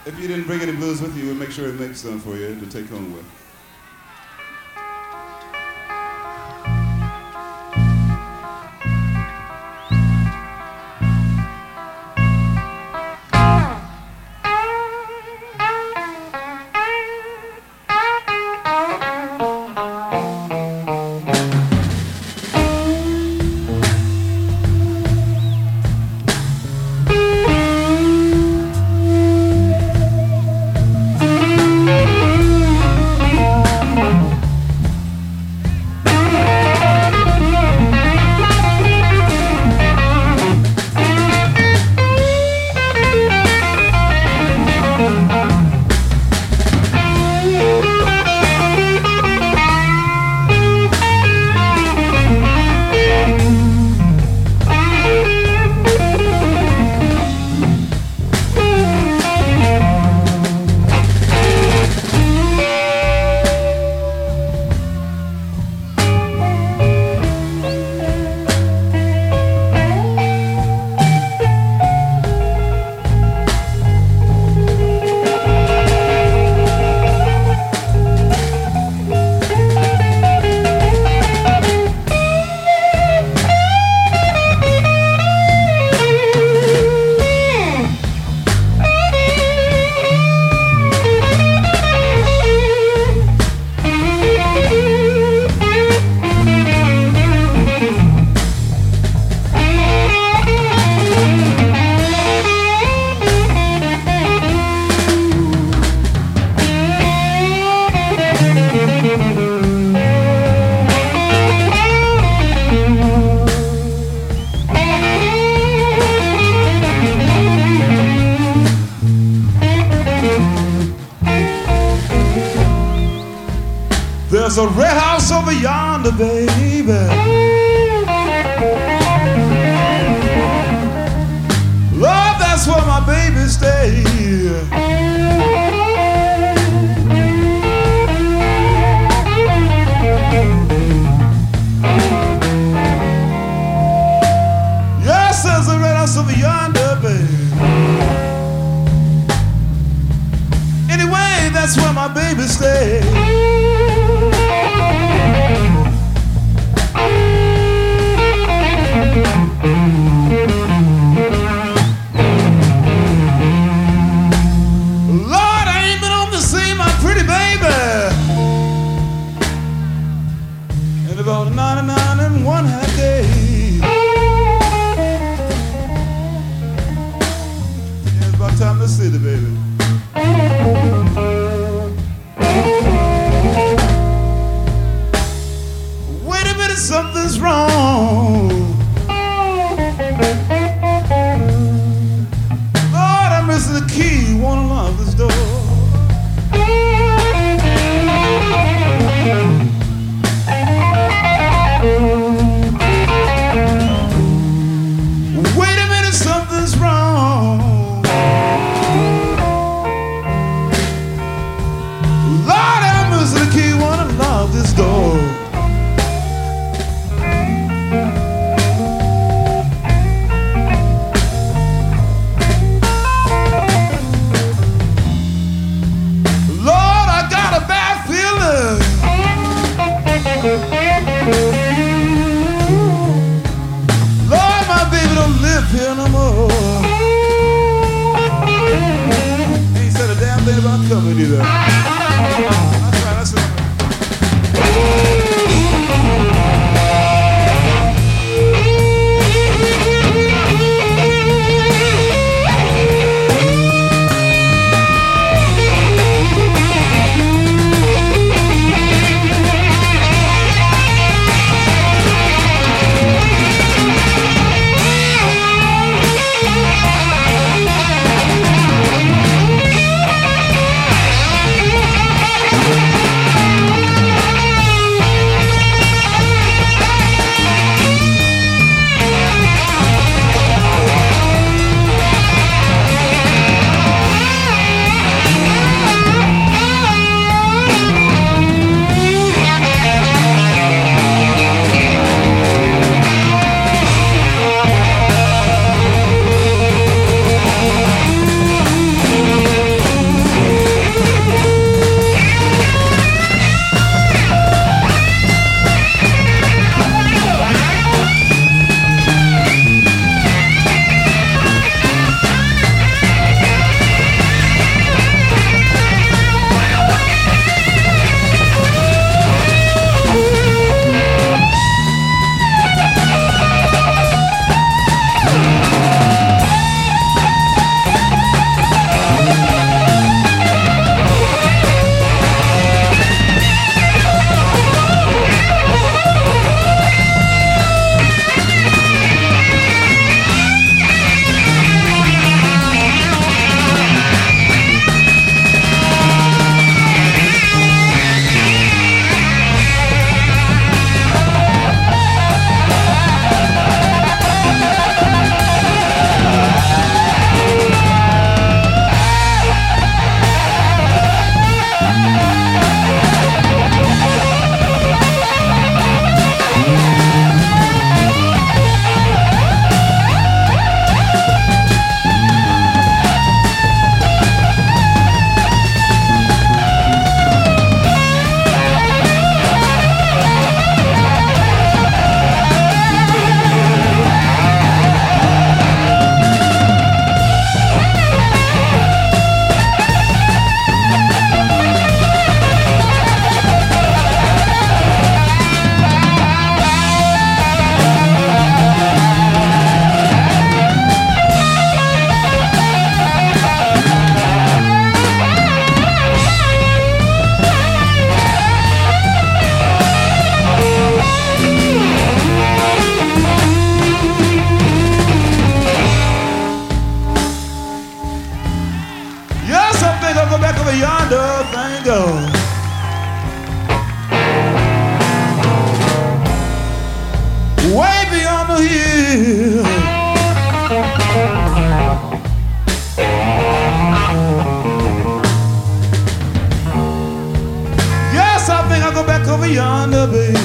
If you didn't bring any blues with you, we'll make sure we make some for you to take home with. There's a red house over yonder, baby. Lord, that's where my baby stays. Yes, there's a red house over yonder, baby. Anyway, that's where my baby stays. Lord, I ain't been on to see my pretty baby in about 99 and one half days. Yeah, it's about time to see the baby. Wait a minute, something's wrong. Lord, I'm missing the key, wanna unlock this door. Wait a minute, something's wrong. Lord, I'm missing the key, wanna unlock this door. Lord, my baby don't live here no more. Ain't said a damn thing about coming either. That's right, that's right. over yonder, thank God. Way beyond the hill. Yes, I think I'll go back over yonder, baby.